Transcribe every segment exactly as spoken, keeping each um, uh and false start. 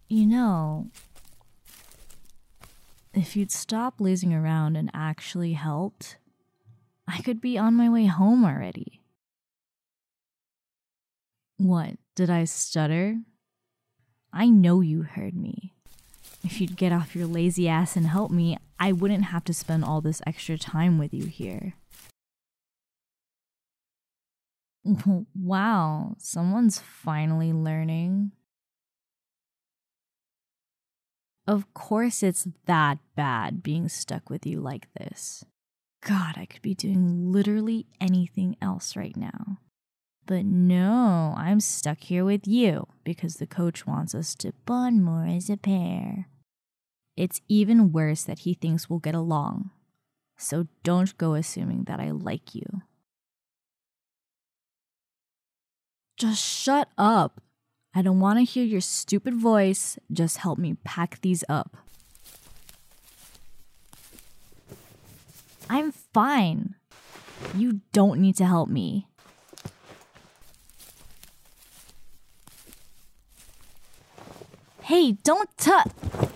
You know, if you'd stop lazing around and actually helped, I could be on my way home already. What, did I stutter? I know you heard me. If you'd get off your lazy ass and help me, I wouldn't have to spend all this extra time with you here. Wow, someone's finally learning. Of course it's that bad being stuck with you like this. God, I could be doing literally anything else right now. But no, I'm stuck here with you because the coach wants us to bond more as a pair. It's even worse that he thinks we'll get along. So don't go assuming that I like you. Just shut up. I don't want to hear your stupid voice. Just help me pack these up. I'm fine. You don't need to help me. Hey, don't touch.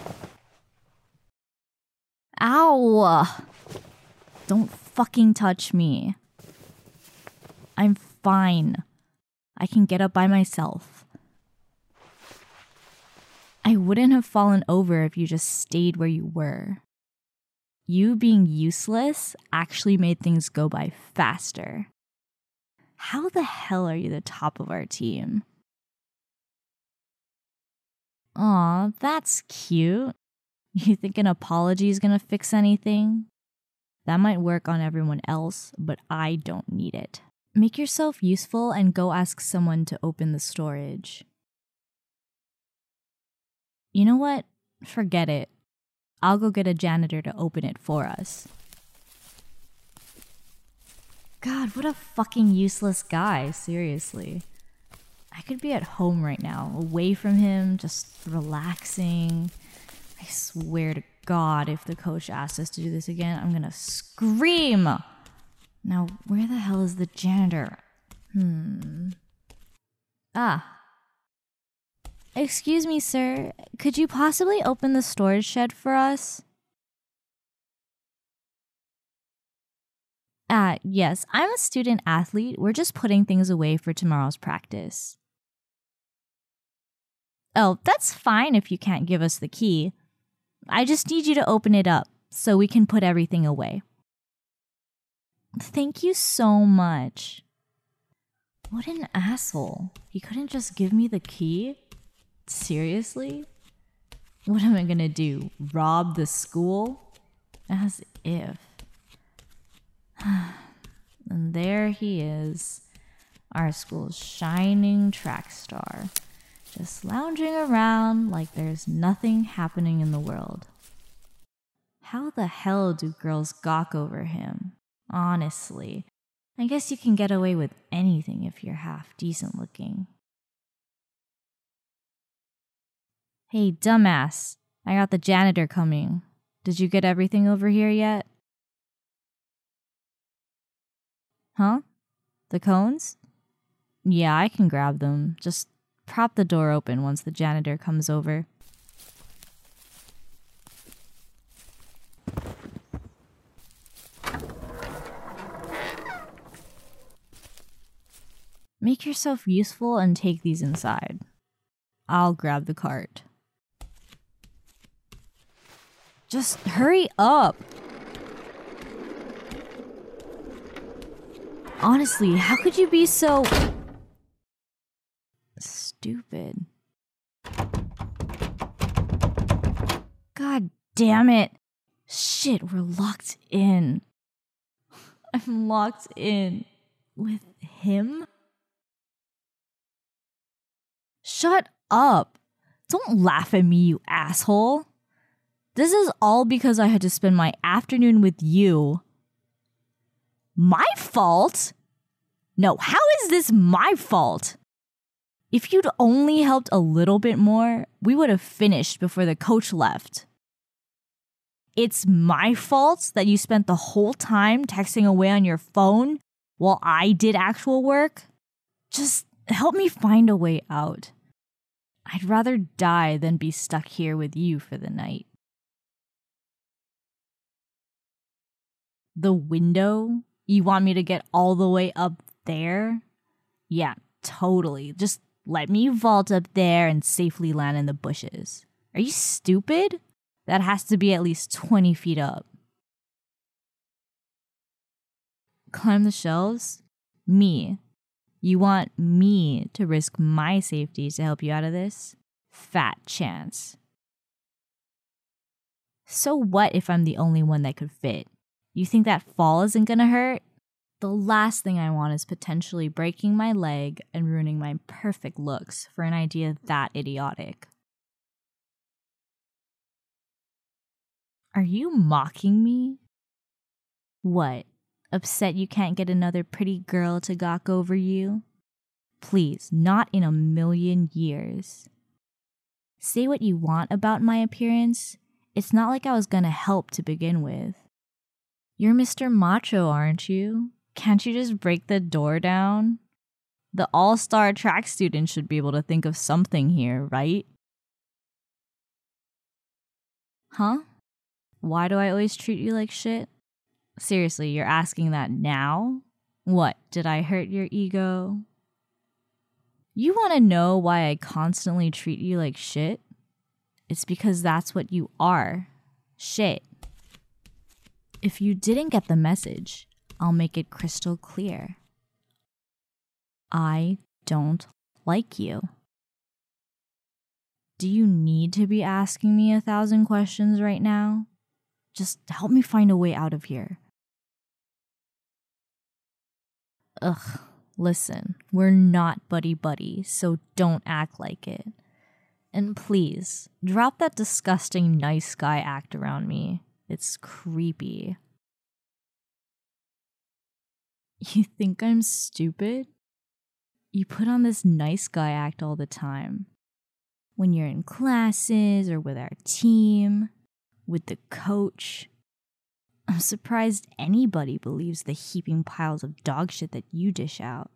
Ow. Don't fucking touch me. I'm fine. I can get up by myself. I wouldn't have fallen over if you just stayed where you were. You being useless actually made things go by faster. How the hell are you the top of our team? Aw, that's cute. You think an apology is gonna fix anything? That might work on everyone else, but I don't need it. Make yourself useful and go ask someone to open the storage. You know what? Forget it. I'll go get a janitor to open it for us. God, what a fucking useless guy, seriously. I could be at home right now, away from him, just relaxing. I swear to God, if the coach asks us to do this again, I'm gonna scream! Now, where the hell is the janitor? Hmm. Ah. Excuse me, sir. Could you possibly open the storage shed for us? Ah, yes. I'm a student athlete. We're just putting things away for tomorrow's practice. Oh, that's fine if you can't give us the key. I just need you to open it up so we can put everything away. Thank you so much. What an asshole. He couldn't just give me the key? Seriously? What am I gonna do? Rob the school? As if. And there he is, our school's shining track star, just lounging around like there's nothing happening in the world. How the hell do girls gawk over him? Honestly, I guess you can get away with anything if you're half decent looking. Hey, dumbass, I got the janitor coming. Did you get everything over here yet? Huh? The cones? Yeah, I can grab them. Just prop the door open once the janitor comes over. Make yourself useful and take these inside. I'll grab the cart. Just hurry up! Honestly, how could you be so... stupid? God damn it! Shit, we're locked in. I'm locked in. With him? Shut up! Don't laugh at me, you asshole! This is all because I had to spend my afternoon with you. My fault? No, how is this my fault? If you'd only helped a little bit more, we would have finished before the coach left. It's my fault that you spent the whole time texting away on your phone while I did actual work? Just help me find a way out. I'd rather die than be stuck here with you for the night. The window? You want me to get all the way up there? Yeah, totally. Just let me vault up there and safely land in the bushes. Are you stupid? That has to be at least twenty feet up. Climb the shelves? Me. You want me to risk my safety to help you out of this? Fat chance. So what if I'm the only one that could fit? You think that fall isn't gonna hurt? The last thing I want is potentially breaking my leg and ruining my perfect looks for an idea that idiotic. Are you mocking me? What? Upset you can't get another pretty girl to gawk over you? Please, not in a million years. Say what you want about my appearance. It's not like I was gonna help to begin with. You're Mister Macho, aren't you? Can't you just break the door down? The all-star track student should be able to think of something here, right? Huh? Why do I always treat you like shit? Seriously, you're asking that now? What, did I hurt your ego? You want to know why I constantly treat you like shit? It's because that's what you are. Shit. If you didn't get the message, I'll make it crystal clear. I don't like you. Do you need to be asking me a thousand questions right now? Just help me find a way out of here. Ugh, listen, we're not buddy-buddy, so don't act like it. And please, drop that disgusting nice guy act around me. It's creepy. You think I'm stupid? You put on this nice guy act all the time. When you're in classes or with our team, with the coach. I'm surprised anybody believes the heaping piles of dog shit that you dish out.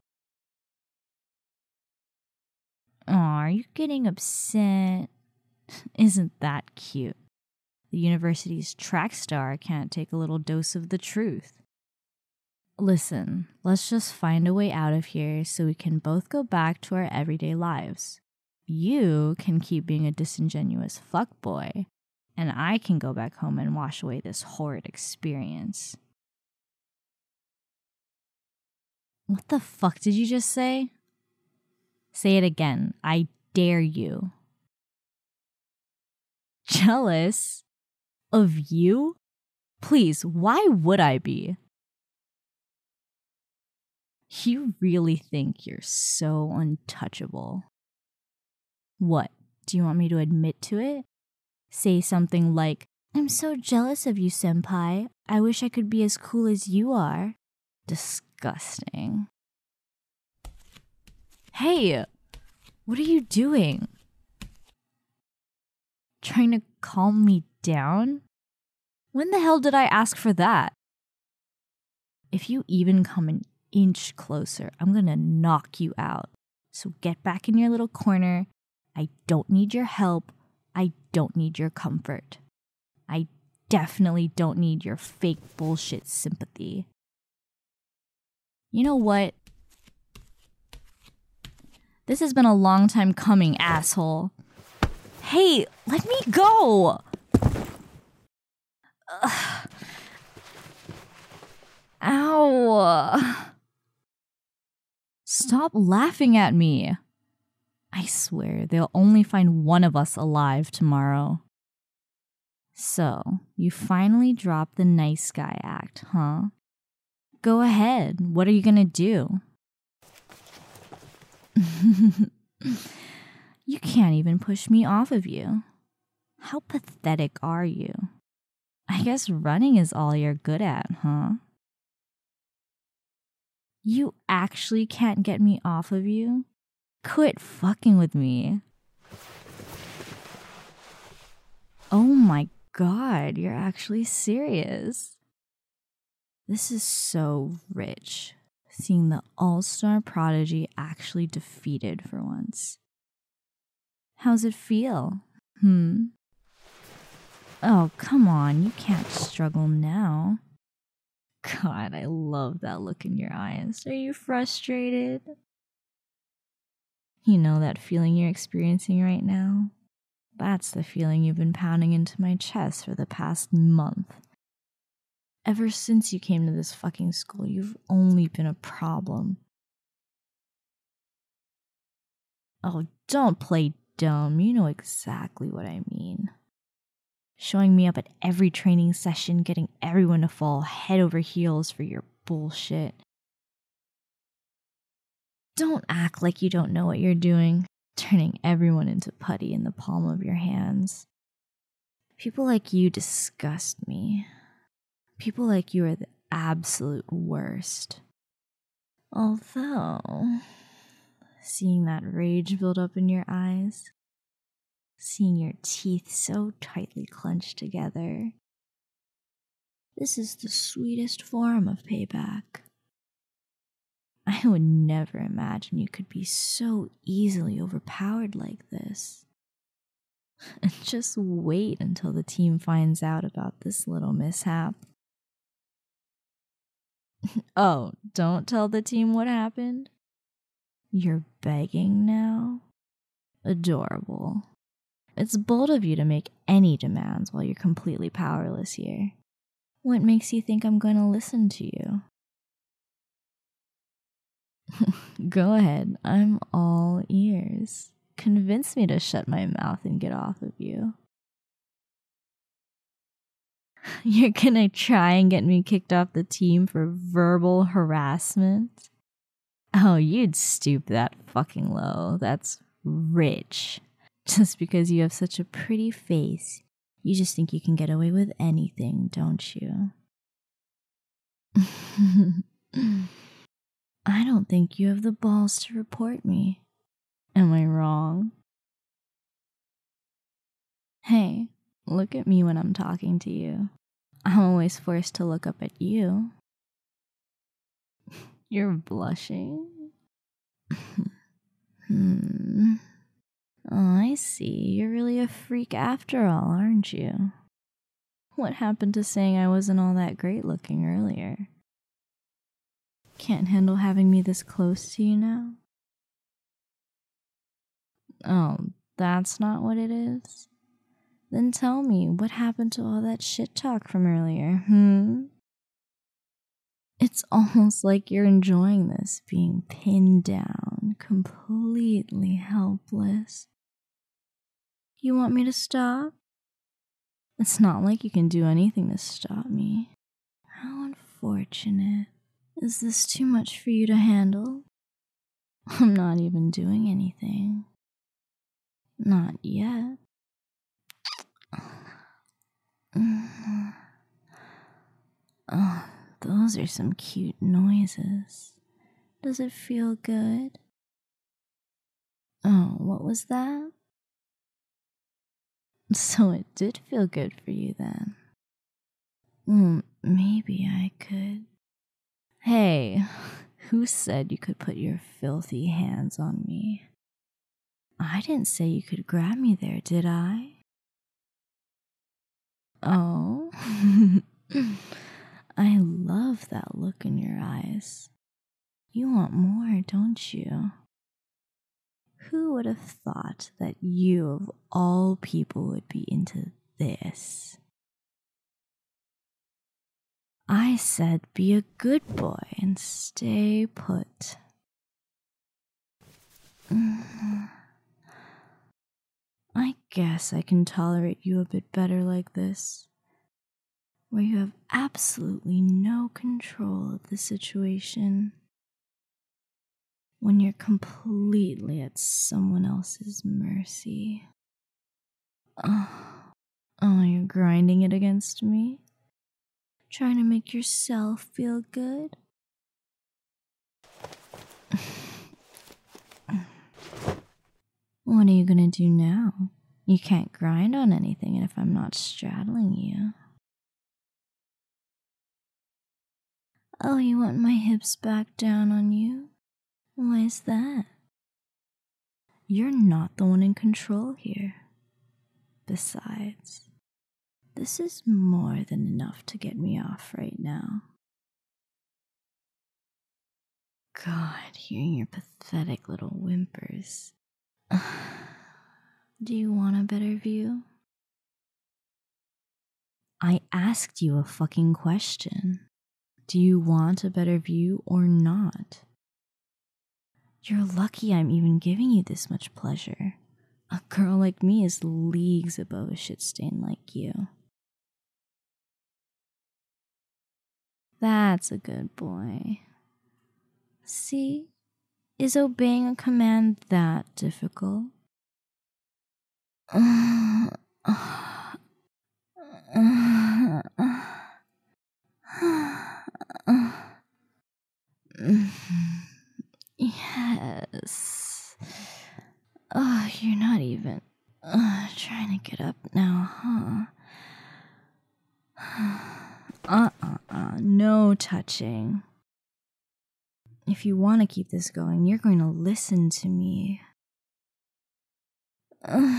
Aw, are you getting upset? Isn't that cute? The university's track star can't take a little dose of the truth. Listen, let's just find a way out of here so we can both go back to our everyday lives. You can keep being a disingenuous fuckboy, and I can go back home and wash away this horrid experience. What the fuck did you just say? Say it again. I dare you. Jealous? Of you? Please, why would I be? You really think you're so untouchable. What? Do you want me to admit to it? Say something like, I'm so jealous of you, senpai. I wish I could be as cool as you are. Disgusting. Hey, what are you doing? Trying to calm me down? When the hell did I ask for that? If you even come an inch closer, I'm gonna knock you out. So get back in your little corner. I don't need your help. I don't need your comfort. I definitely don't need your fake bullshit sympathy. You know what? This has been a long time coming, asshole. Hey, let me go! Ugh. Ow. Stop laughing at me. I swear, they'll only find one of us alive tomorrow. So, you finally dropped the nice guy act, huh? Go ahead. What are you gonna do? You can't even push me off of you. How pathetic are you? I guess running is all you're good at, huh? You actually can't get me off of you? Quit fucking with me. Oh my god, you're actually serious. This is so rich, seeing the all-star prodigy actually defeated for once. How's it feel? Hmm? Oh, come on, you can't struggle now. God, I love that look in your eyes. Are you frustrated? You know that feeling you're experiencing right now? That's the feeling you've been pounding into my chest for the past month. Ever since you came to this fucking school, you've only been a problem. Oh, don't play dumb. You know exactly what I mean. Showing me up at every training session, getting everyone to fall head over heels for your bullshit. Don't act like you don't know what you're doing, turning everyone into putty in the palm of your hands. People like you disgust me. People like you are the absolute worst. Although, seeing that rage build up in your eyes, seeing your teeth so tightly clenched together, this is the sweetest form of payback. I would never imagine you could be so easily overpowered like this. And just wait until the team finds out about this little mishap. Oh, don't tell the team what happened? You're begging now? Adorable. It's bold of you to make any demands while you're completely powerless here. What makes you think I'm going to listen to you? Go ahead, I'm all ears. Convince me to shut my mouth and get off of you. You're gonna try and get me kicked off the team for verbal harassment? Oh, you'd stoop that fucking low. That's rich. Just because you have such a pretty face, you just think you can get away with anything, don't you? I don't think you have the balls to report me. Am I wrong? Hey, look at me when I'm talking to you. I'm always forced to look up at you. You're blushing? Hmm. Oh, I see. You're really a freak after all, aren't you? What happened to saying I wasn't all that great looking earlier? Can't handle having me this close to you now? Oh, that's not what it is? Then tell me, what happened to all that shit talk from earlier, hmm? It's almost like you're enjoying this, being pinned down, completely helpless. You want me to stop? It's not like you can do anything to stop me. How unfortunate. Is this too much for you to handle? I'm not even doing anything. Not yet. Oh, those are some cute noises. Does it feel good? Oh, what was that? So it did feel good for you then. Hmm, maybe I could. Hey, who said you could put your filthy hands on me? I didn't say you could grab me there, did I? Oh, I love that look in your eyes. You want more, don't you? Who would have thought that you, of all people, would be into this? I said be a good boy and stay put. I guess I can tolerate you a bit better like this, where you have absolutely no control of the situation, when you're completely at someone else's mercy. Oh, oh, you're grinding it against me? Trying to make yourself feel good? What are you gonna do now? You can't grind on anything if I'm not straddling you. Oh, you want my hips back down on you? Why is that? You're not the one in control here. Besides, this is more than enough to get me off right now. God, hearing your pathetic little whimpers. Do you want a better view? I asked you a fucking question. Do you want a better view or not? You're lucky I'm even giving you this much pleasure. A girl like me is leagues above a shit stain like you. That's a good boy. See? Is obeying a command that difficult? Yes. Oh, you're not even uh, trying to get up now, huh? Uh-uh-uh, no touching. If you want to keep this going, you're going to listen to me. Uh,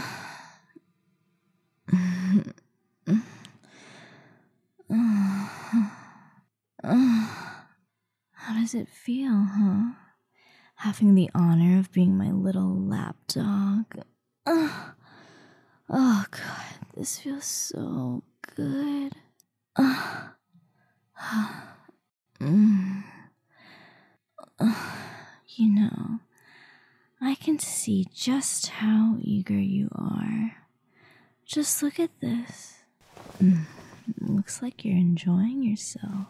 How does it feel, huh? Having the honor of being my little lapdog. Uh, oh, God, this feels so good. Uh, mm. uh, you know, I can see just how eager you are. Just look at this. Mm. Looks like you're enjoying yourself.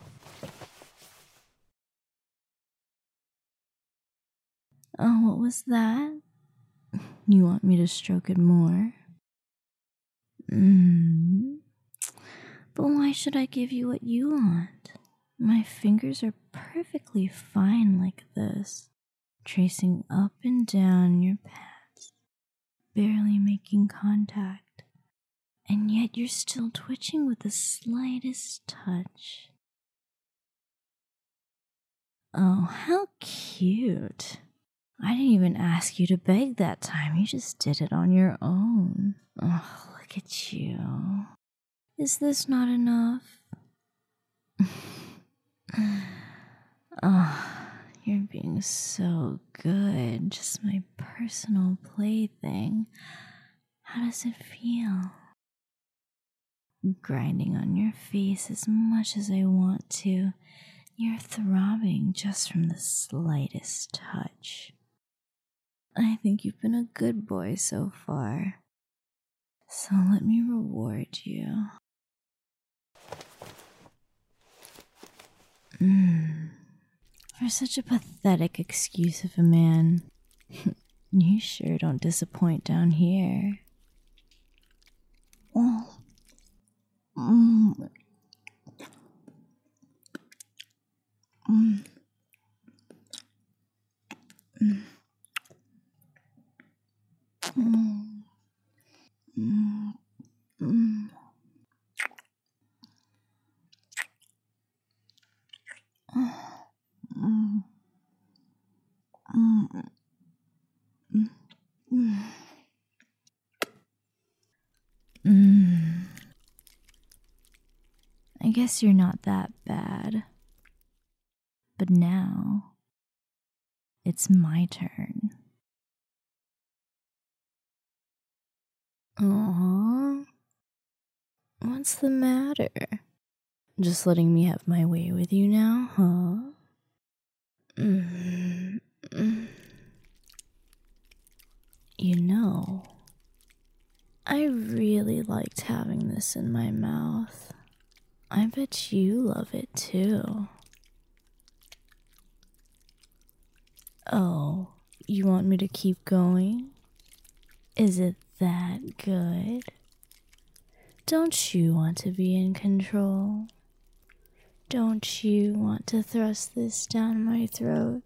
Oh, what was that? You want me to stroke it more? Mm. But why should I give you what you want? My fingers are perfectly fine like this, tracing up and down your pads, barely making contact, and yet you're still twitching with the slightest touch. Oh, how cute. I didn't even ask you to beg that time. You just did it on your own. Oh, look at you. Is this not enough? Oh, you're being so good. Just my personal plaything. How does it feel? Grinding on your face as much as I want to. You're throbbing just from the slightest touch. I think you've been a good boy so far. So let me reward you. Mm. For such a pathetic excuse of a man, you sure don't disappoint down here. Oh. Mm. Mm. Mm. Mm. Mm. Mm. Mm. Mm. Mm. Mm. I guess you're not that bad. But now, it's my turn. Aww. What's the matter? Just letting me have my way with you now, huh? Mm-hmm. You know, I really liked having this in my mouth. I bet you love it too. Oh, you want me to keep going? Is it that good? Don't you want to be in control? Don't you want to thrust this down my throat?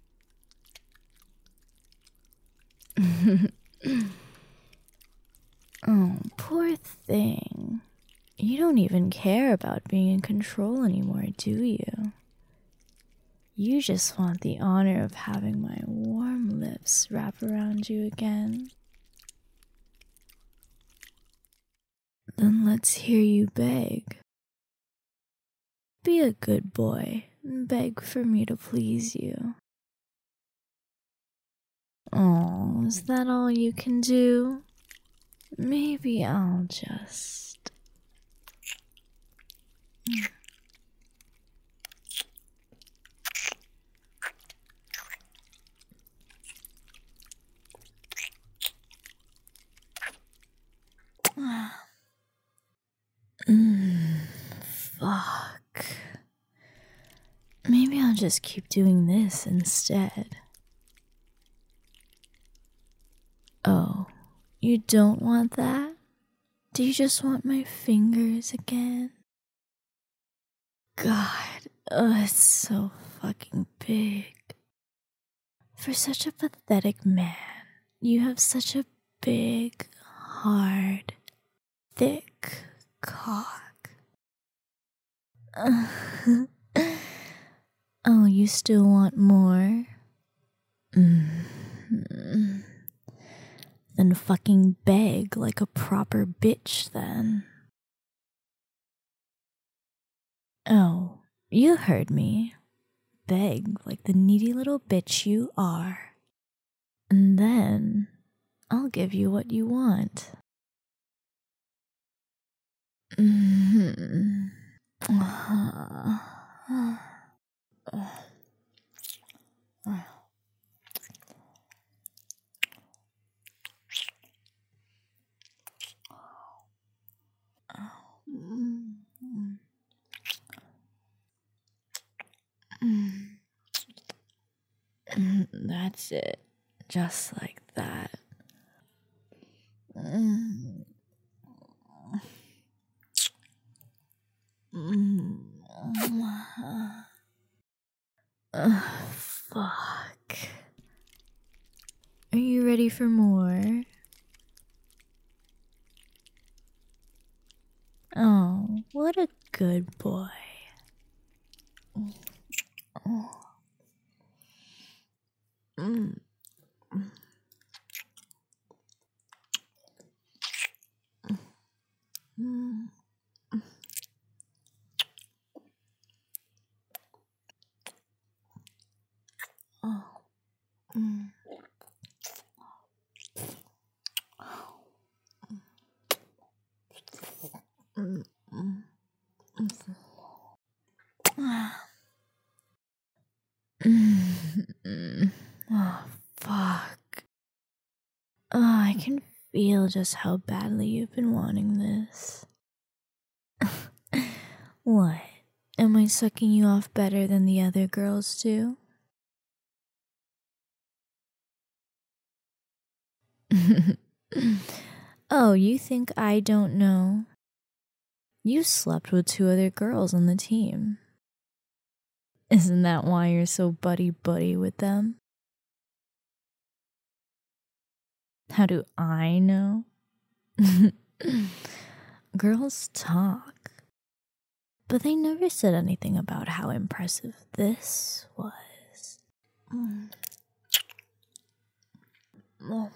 Oh, poor thing. You don't even care about being in control anymore, do you? You just want the honor of having my warm lips wrap around you again. Then let's hear you beg. Be a good boy and beg for me to please you. Oh, is that all you can do? Maybe I'll just... Mm, fuck. Maybe I'll just keep doing this instead. Oh, you don't want that? Do you just want my fingers again? God, oh, it's so fucking big. For such a pathetic man, you have such a big, hard, thick cock. Oh, you still want more? Mm-hmm. Then fucking beg like a proper bitch then. Oh, you heard me. Beg like the needy little bitch you are. And then I'll give you what you want. Mm-hmm. That's it. Just like that. Mm. Mm. Uh, fuck. Are you ready for more? Oh, what a good boy. Oh. Mm. Mm. Oh. Mm. Mm. Mm. Mm. Oh, fuck. Oh, I can feel just how badly you've been wanting this. What? Am I sucking you off better than the other girls do? Oh, you think I don't know? You slept with two other girls on the team. Isn't that why you're so buddy-buddy with them? How do I know? Girls talk, but they never said anything about how impressive this was. Mm. Mm.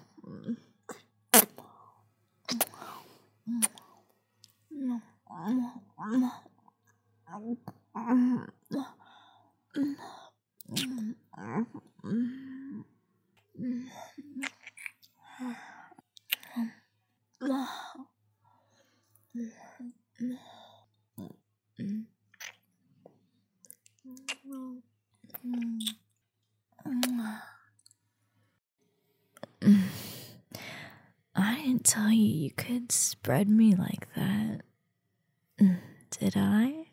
I didn't tell you you could spread me like that. Did I?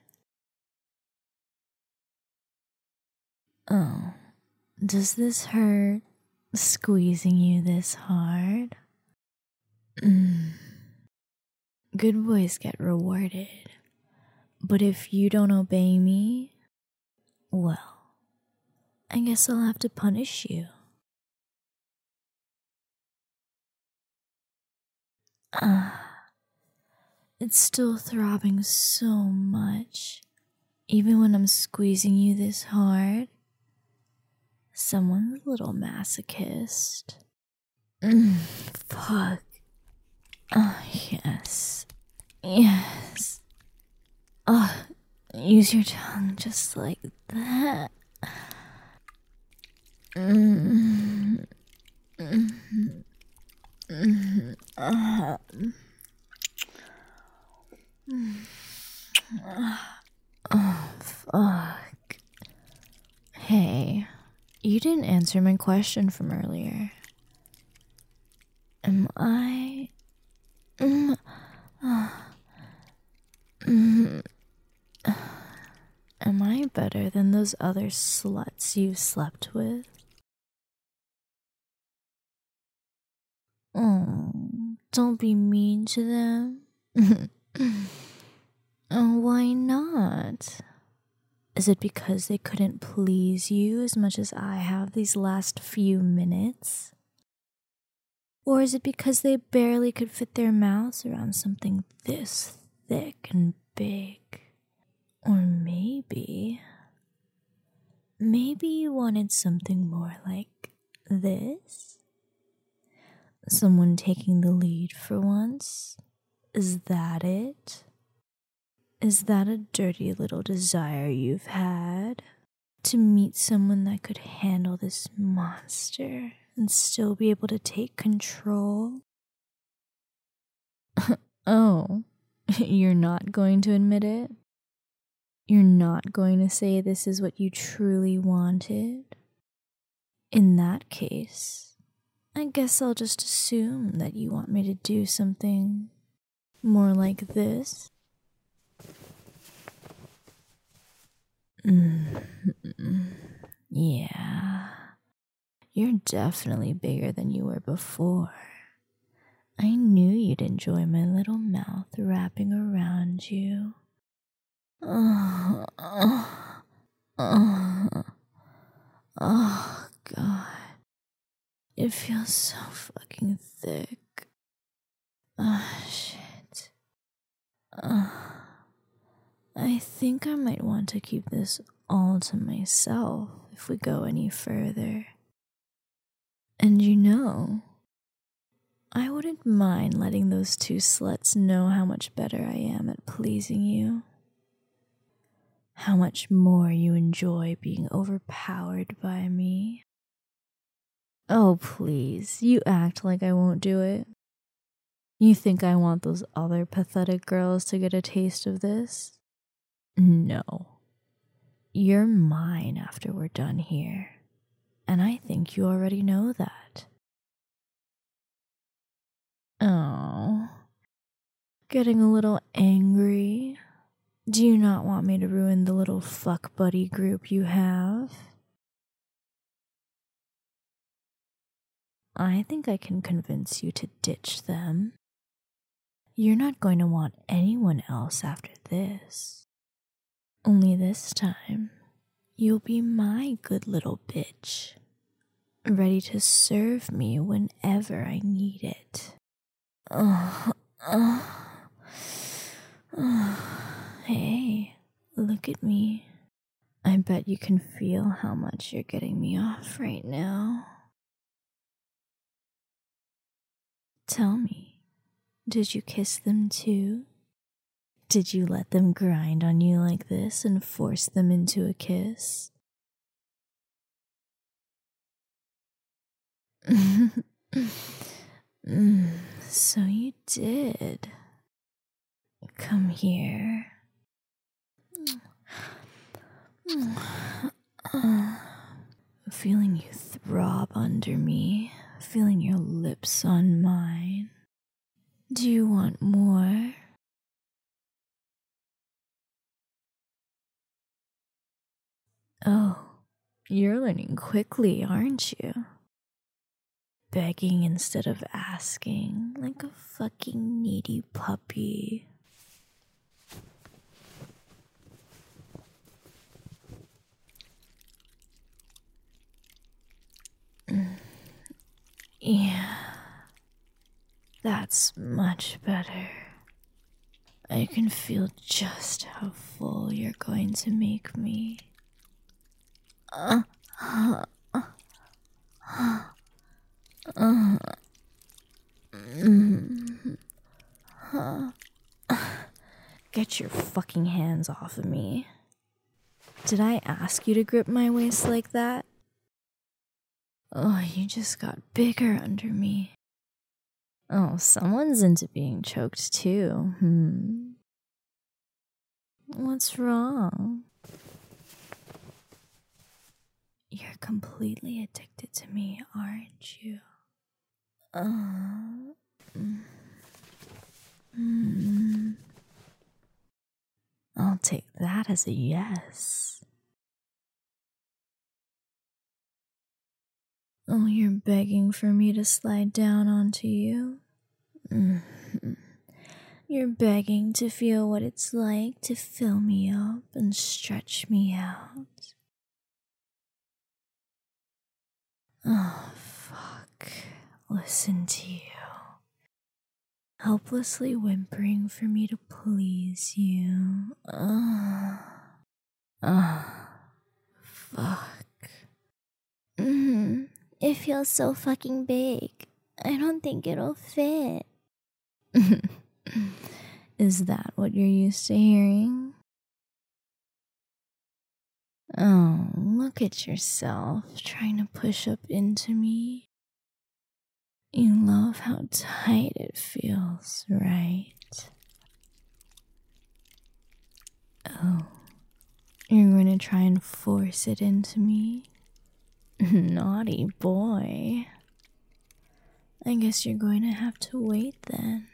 Oh, does this hurt? Squeezing you this hard? Mm. Good boys get rewarded. But if you don't obey me, well, I guess I'll have to punish you. Ah, it's still throbbing so much, even when I'm squeezing you this hard. Someone's a little masochist. Mm, fuck. Oh, yes. Yes. Oh, use your tongue just like that. Mm. Mm. Mm. Uh. Oh, fuck. Hey, you didn't answer my question from earlier. Am I... Mm, uh, mm, uh, am I better than those other sluts you've slept with? Oh, don't be mean to them. Oh, why not? Is it because they couldn't please you as much as I have these last few minutes? Or is it because they barely could fit their mouths around something this thick and big? Or maybe... Maybe you wanted something more like this? Someone taking the lead for once? Is that it? Is that a dirty little desire you've had? To meet someone that could handle this monster and still be able to take control? Oh, you're not going to admit it? You're not going to say this is what you truly wanted? In that case, I guess I'll just assume that you want me to do something more like this. Mm-hmm. Yeah, you're definitely bigger than you were before. I knew you'd enjoy my little mouth wrapping around you. Oh, oh, oh, oh, God. It feels so fucking thick. Oh, shit. Oh. I think I might want to keep this all to myself if we go any further. And you know, I wouldn't mind letting those two sluts know how much better I am at pleasing you. How much more you enjoy being overpowered by me. Oh, please, you act like I won't do it. You think I want those other pathetic girls to get a taste of this? No. You're mine after we're done here. And I think you already know that. Oh. Getting a little angry? Do you not want me to ruin the little fuck buddy group you have? I think I can convince you to ditch them. You're not going to want anyone else after this. Only this time, you'll be my good little bitch, ready to serve me whenever I need it. Oh, oh, oh. Hey, look at me. I bet you can feel how much you're getting me off right now. Tell me, did you kiss them too? Did you let them grind on you like this and force them into a kiss? mm, so you did. Come here. Feeling you throb under me, feeling your lips on mine. Do you want more? Oh, you're learning quickly, aren't you? Begging instead of asking, like a fucking needy puppy. Yeah, that's much better. I can feel just how full you're going to make me. Uh, uh, uh, Uh, mm, uh, Get your fucking hands off of me. Did I ask you to grip my waist like that? Oh, you just got bigger under me. Oh, someone's into being choked too. Hmm. What's wrong? You're completely addicted to me, aren't you? Uh, mm, mm. I'll take that as a yes. Oh, you're begging for me to slide down onto you? Mm-hmm. You're begging to feel what it's like to fill me up and stretch me out. Oh, fuck. Listen to you. Helplessly whimpering for me to please you. Ugh. Ugh. Fuck. Mm-hmm. It feels so fucking big. I don't think it'll fit. Is that what you're used to hearing? Oh, look at yourself trying to push up into me. You love how tight it feels, right? Oh, you're going to try and force it into me? Naughty boy. I guess you're going to have to wait then.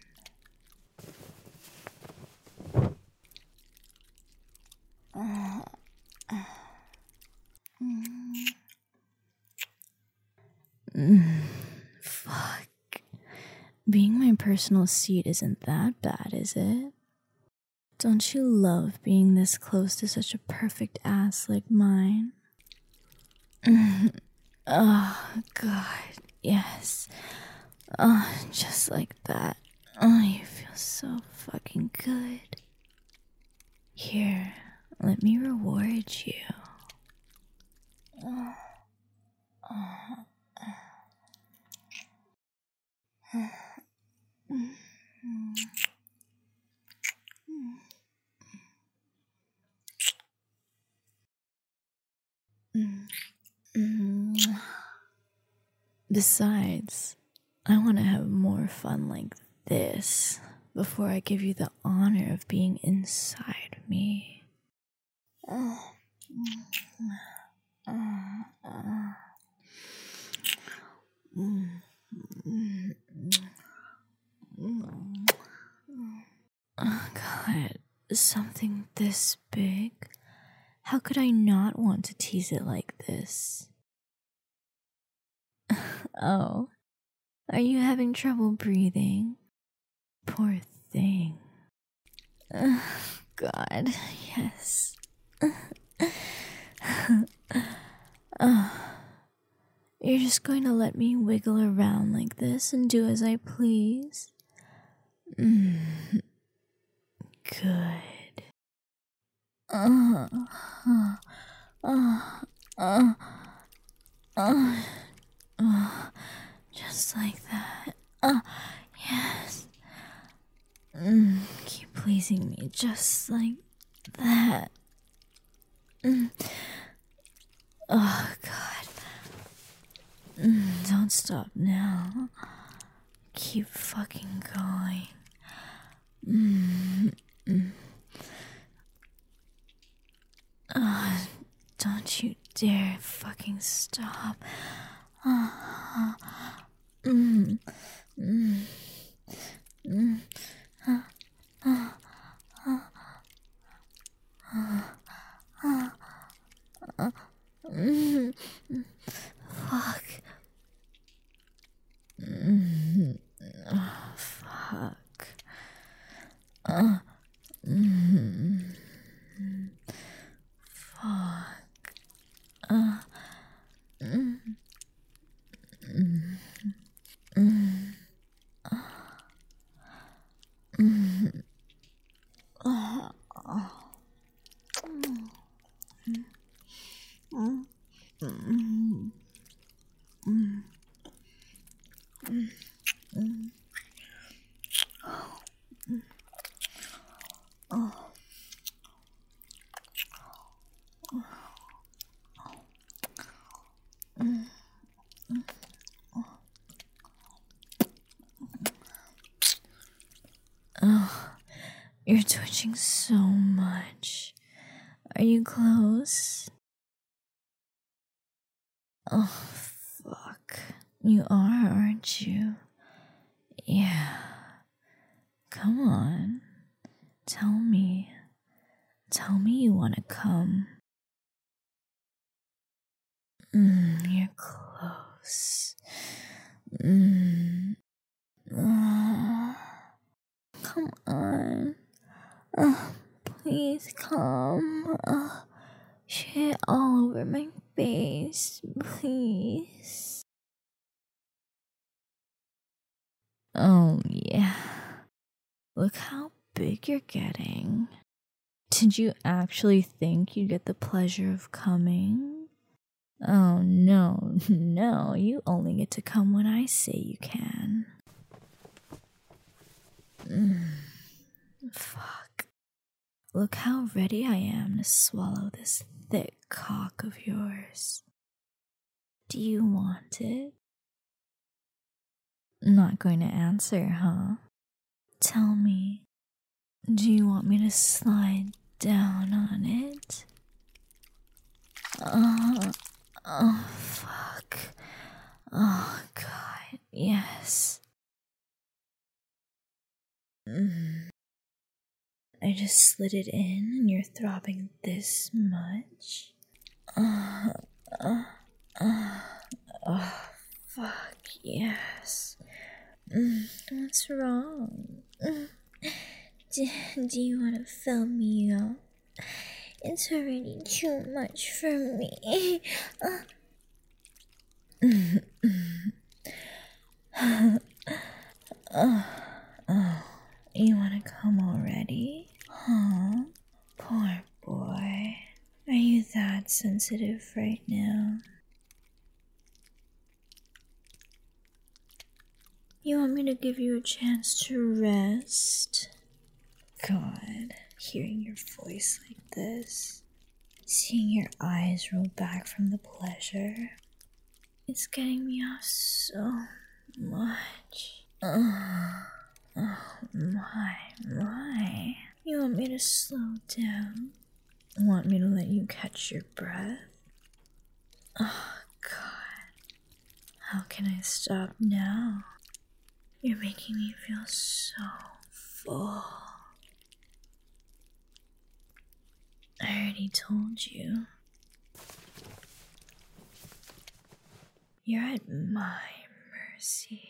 Uh, uh, mm. Mm, fuck. Being my personal seat isn't that bad, is it? Don't you love being this close to such a perfect ass like mine? Oh, God, yes. Oh, just like that. Oh, you feel so fucking good. Here, let me reward you. Oh, oh, oh. Besides, I want to have more fun like this before I give you the honor of being inside me. Oh, God, something this big? How could I not want to tease it like this? Oh, are you having trouble breathing? Poor thing. Uh, God, yes. uh, you're just going to let me wiggle around like this and do as I please? Mm, good. Uh, uh, uh, uh, uh, uh, just like that. Uh, yes. Mm, keep pleasing me just like that. Mm. Oh, God. Mm, don't stop now. Keep fucking going. Mm, mm. Oh, don't you dare fucking stop. Uh, mm, mm, mm, uh, uh, uh, uh, uh, uh, mm, fuck. Mm, oh, fuck. Uh, mm, fuck. Uh, mm, mm, mm, mm, uh, mm, mm, mm, mm. Oh, you're twitching so much. Are you close? Oh, fuck. You are, aren't you? Yeah. Come on. Tell me. Tell me you want to come. Mm, you're close. Mm. Uh, come on. Uh, please come. Uh, shit all over my face, please. Oh, yeah. Look how big you're getting. Did you actually think you'd get the pleasure of coming? Oh, no, no, you only get to come when I say you can. Mm, fuck. Look how ready I am to swallow this thick cock of yours. Do you want it? Not going to answer, huh? Tell me, do you want me to slide down on it? Oh, oh, fuck. Oh, God, yes. Mm. I just slid it in and you're throbbing this much? Uh, uh, uh, oh, fuck, yes. Mm, what's wrong? Mm. Do, do you want to fill me up? It's already too much for me. Uh. Oh, oh, you want to come already? Huh? Poor boy. Are you that sensitive right now? You want me to give you a chance to rest? God, hearing your voice like this, seeing your eyes roll back from the pleasure, it's getting me off so much. Oh, oh my, my. You want me to slow down? Want me to let you catch your breath? Oh, God. How can I stop now? You're making me feel so full. I already told you. You're at my mercy.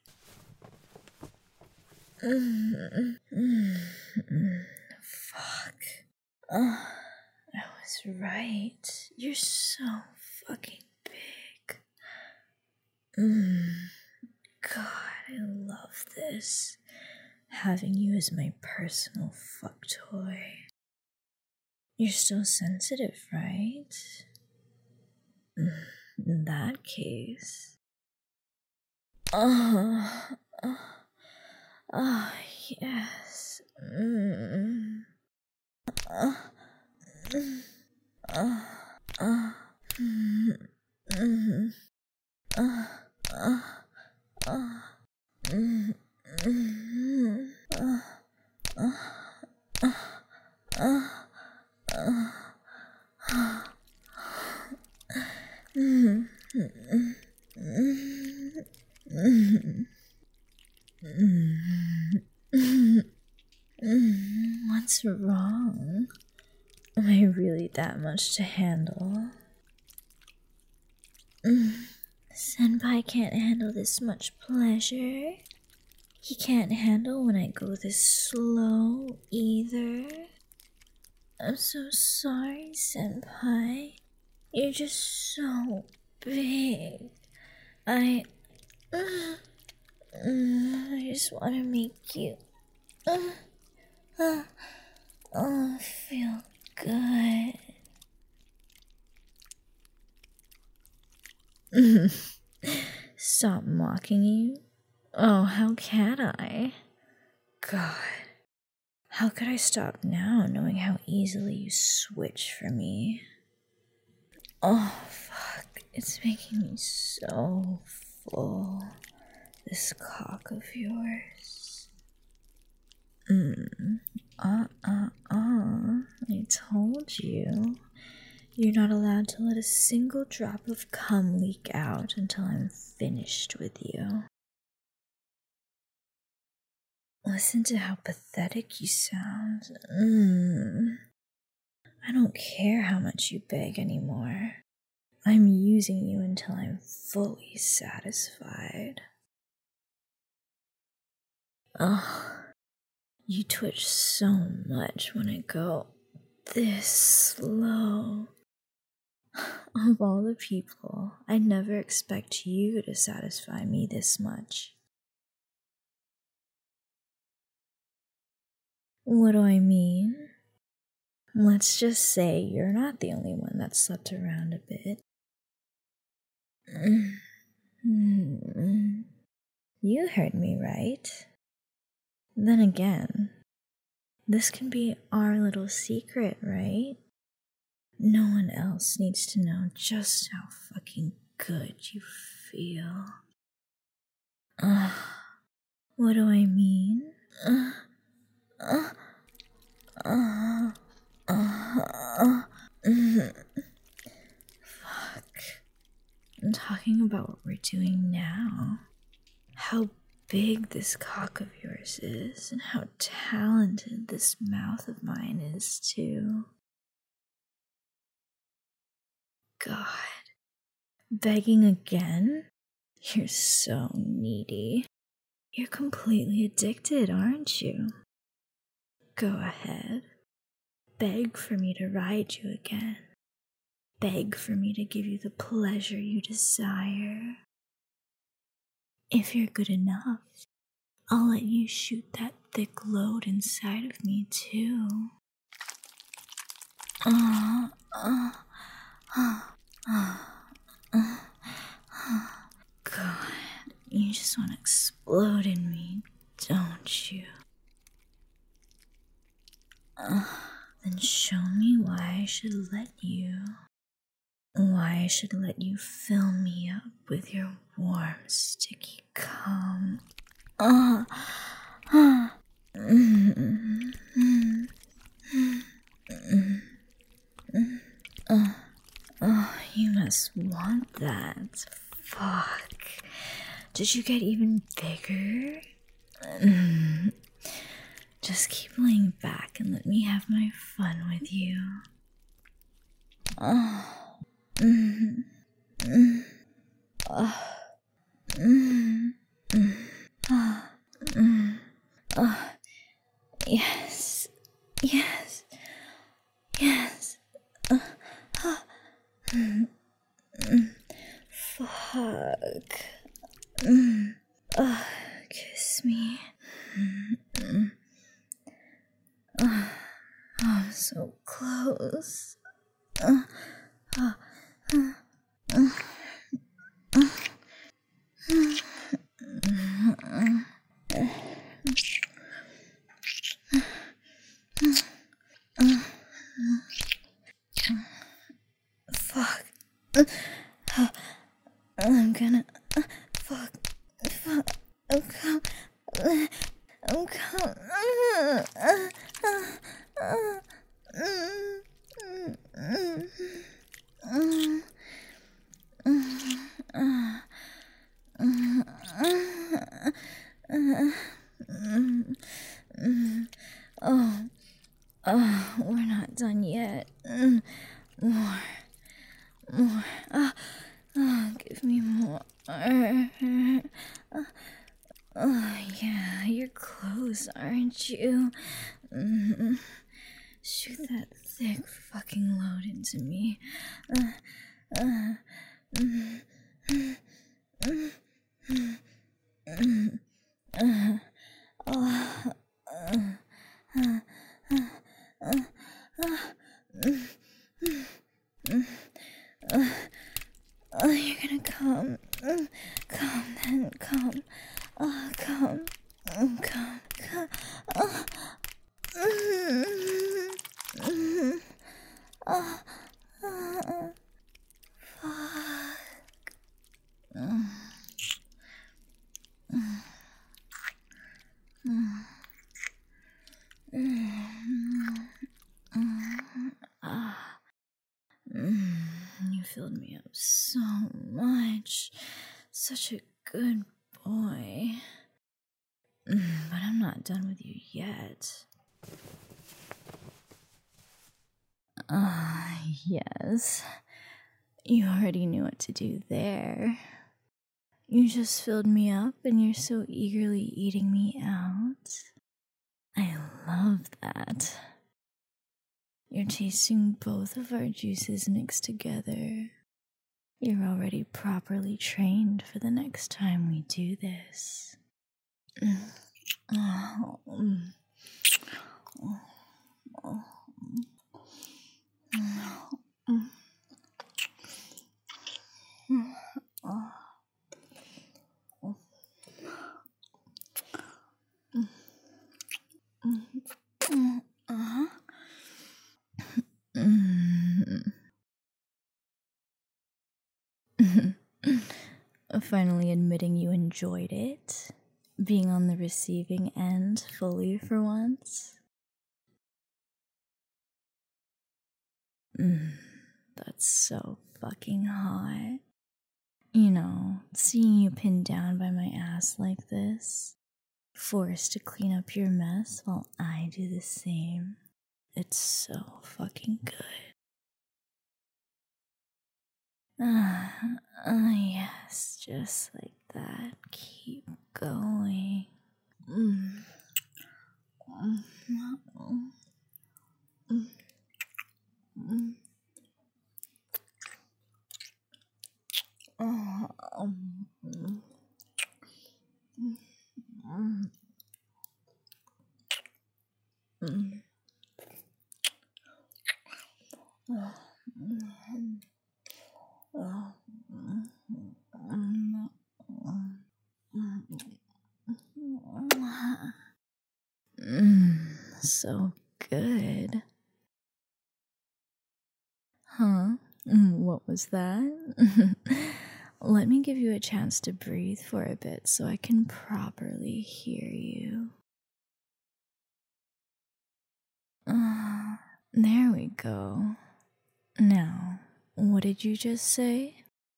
Mm, mm, mm, fuck. Oh, I was right. You're so fucking big. Mm, God, I love this. Having you as my personal fuck toy. You're still sensitive, right? In that case. Oh, oh, oh yes. Mm. Uh, mm, uh, uh, mm, mm, uh, uh, uh, mm, mm, uh, uh, uh, uh, uh, mm, mm, mm, mm, mm. What's wrong? Am I really that much to handle? Mm. Senpai can't handle this much pleasure. He can't handle when I go this slow either. I'm so sorry, Senpai. You're just so big. I... Uh, uh, I just want to make you... Uh, uh, oh, feel good. Stop mocking you. Oh, how can I? God. How could I stop now, knowing how easily you switch for me? Oh, fuck. It's making me so full. This cock of yours. Mmm. Uh uh uh. I told you. You're not allowed to let a single drop of cum leak out until I'm finished with you. Listen to how pathetic you sound. Mmm. I don't care how much you beg anymore. I'm using you until I'm fully satisfied. Ugh. You twitch so much when I go this slow. Of all the people, I never expect you to satisfy me this much. What do I mean? Let's just say you're not the only one that slept around a bit. You heard me right. Then again, this can be our little secret, right? No one else needs to know just how fucking good you feel. Uh, what do I mean? Uh, uh, uh, uh, uh, mm. Fuck. I'm talking about what we're doing now. How big this cock of yours is, and how talented this mouth of mine is, too. God. Begging again? You're so needy. You're completely addicted, aren't you? Go ahead. Beg for me to ride you again. Beg for me to give you the pleasure you desire. If you're good enough, I'll let you shoot that thick load inside of me, too. Uh, uh, uh, uh, uh, uh. God, you just want to explode in me, don't you? Uh, then show me why I should let you. Why I should let you fill me up with your warm, sticky cum. Uh, uh, mm, mm, mm, mm, mm, uh, oh, you must want that. Fuck. Did you get even bigger? Mm. Just keep laying back and let me have my fun with you. Oh. Mm. Mm. Oh. Mm. Mm. Oh. Mm. Oh. Yes. Yes. Yes. Uh. Uh. Mm. Mm. Fuck. Mm. Oh, kiss me. Mm. Oh, I'm so close. Uh, uh, uh, uh, uh, fuck. I'm gonna. Fuck. Fuck. I'm coming. I'm coming. Oh, oh, we're not done yet. More, more. Oh, oh, give me more. Oh, yeah, you're close, aren't you? Mm-hmm. Shoot that thick fucking load into me. Uh, uh, mm, mm, mm, mm, mm, uh, oh, uh, uh, uh, uh, uh, mm, mm, mm, uh, oh, you're gonna come. Mm, come then, come. Oh, Come, come, come. Uh, mm, mm, uh, uh, fuck. Mm, mm, mm, mm, mm, ah. Mm, you filled me up so much. Such a good boy. Mm, but I'm not done with you yet. Ah, uh, yes. You already knew what to do there. You just filled me up and you're so eagerly eating me out. I love that. You're tasting both of our juices mixed together. You're already properly trained for the next time we do this. Mm. Oh, mm. Oh, oh, mm. Mm. Oh. Oh. Mm. Mm. Mm. Uh-huh. Mm. Finally admitting you enjoyed it. Being on the receiving end fully for once. Mm, that's so fucking hot. You know, seeing you pinned down by my ass like this, forced to clean up your mess while I do the same. It's so fucking good. Ah, uh, yes, just like that. Keep going. Mm. Mm. Mm. Mm. Oh, um, mm. Mm. Mm. Oh, mm. Oh, mm. Mm. Mm. Mm. So good. Huh? Mm, what was that? Let me give you a chance to breathe for a bit so I can properly hear you. Uh, there we go. Now, what did you just say?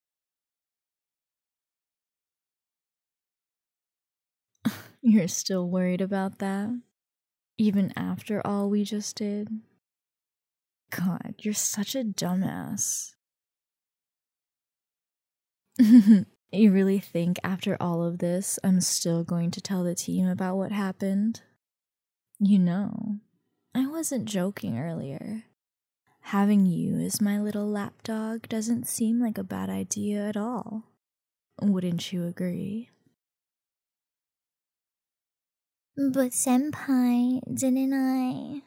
You're still worried about that? Even after all we just did? God, you're such a dumbass. You really think after all of this, I'm still going to tell the team about what happened? You know, I wasn't joking earlier. Having you as my little lapdog doesn't seem like a bad idea at all. Wouldn't you agree? But senpai, didn't I?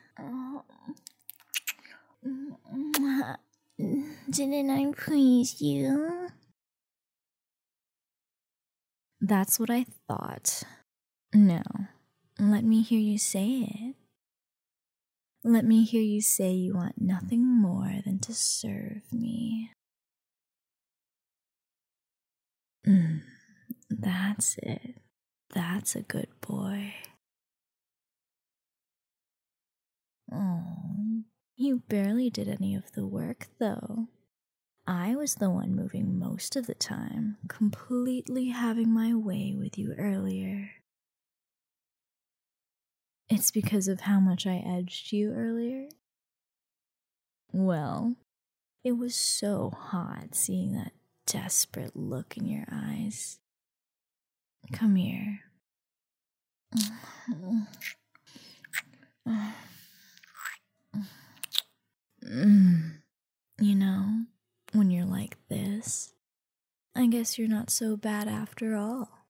Didn't I please you? That's what I thought. No, let me hear you say it. Let me hear you say you want nothing more than to serve me. Mm, that's it. That's a good boy. Oh, you barely did any of the work, though. I was the one moving most of the time, completely having my way with you earlier. It's because of how much I edged you earlier? Well, it was so hot seeing that desperate look in your eyes. Come here. Mm. You know, when you're like this, I guess you're not so bad after all.